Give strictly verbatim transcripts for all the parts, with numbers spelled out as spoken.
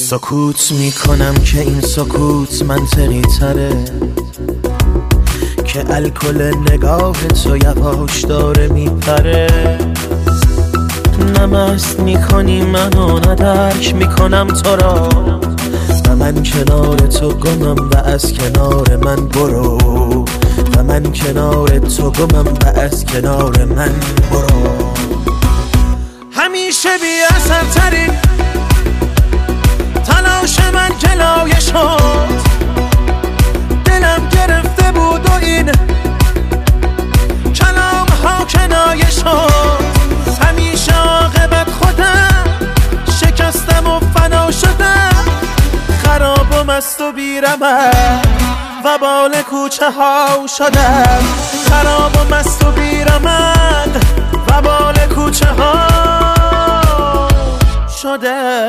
سکوت میکنم که این سکوت منطقی تره، که الکل نگاه تو یواش داره میپره. نمست میکنی منو ندرک میکنم تو را، و من کنار تو گمم و از کنار من برو، و من کنار تو گمم و از کنار من برو. همیشه بی اثر ترین تلاش من جلایه شد، دلم گرفته بود و این کلام ها کنایه شد. همیشه عاقبت خودم شکستم و فنا شدم، خراب و مست و بیرمد و بال کوچه ها شدم، خراب و مست و بیرمد و بال کوچه ها شده.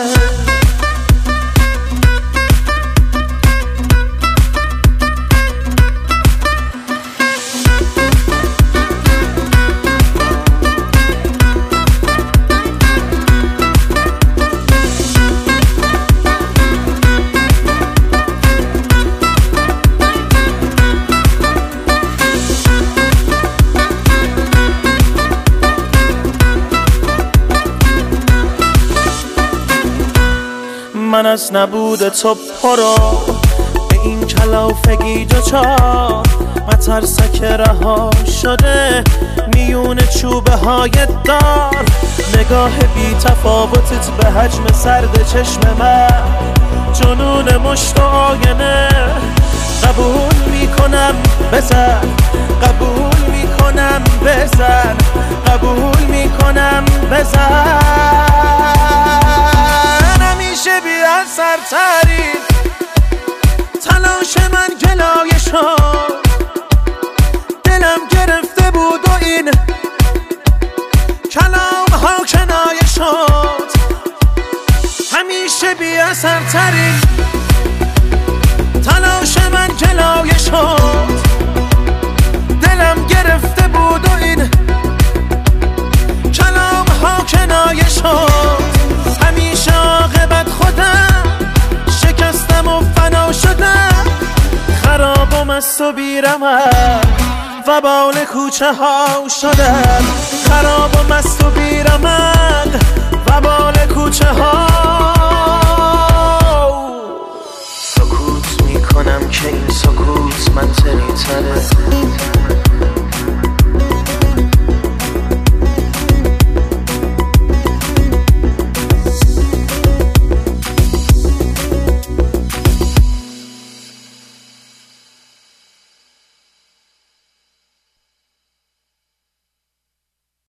من از نبود تو پرو به این کلافگی دوچار، مترسک رها شده میون چوبه های دار. نگاه بی تفاوتت به حجم سرد چشم من، جنون مشت و آینه. قبول میکنم بزن، قبول میکنم بزن، قبول میکنم بزن. همیشه بی اثر ترین تلاش من گلایه شد، دلم گرفته بود و این کلام ها کنایه شد. همیشه بی اثر ترین تلاش من گلایه شد، دلم گرفته بود و این کلام ها کنایه شد. همیشه عاقبت خودم شکستم و فنا شدم، خراب و مست و بیرمد و بال کوچه ها شدم، خراب و مست و بیرمد